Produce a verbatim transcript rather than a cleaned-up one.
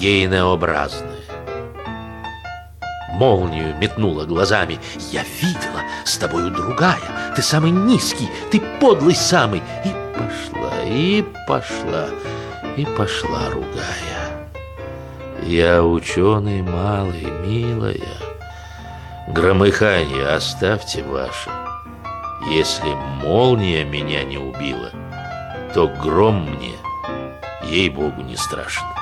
гейнеобразное. Молнию метнула глазами. Я видела, с тобою другая. Ты самый низкий, ты подлый самый. И пошла, и пошла, и пошла, ругая. Я ученый малый, милая. Громыхание оставьте ваше. Если молния меня не убила, то гром мне, ей-богу, не страшен.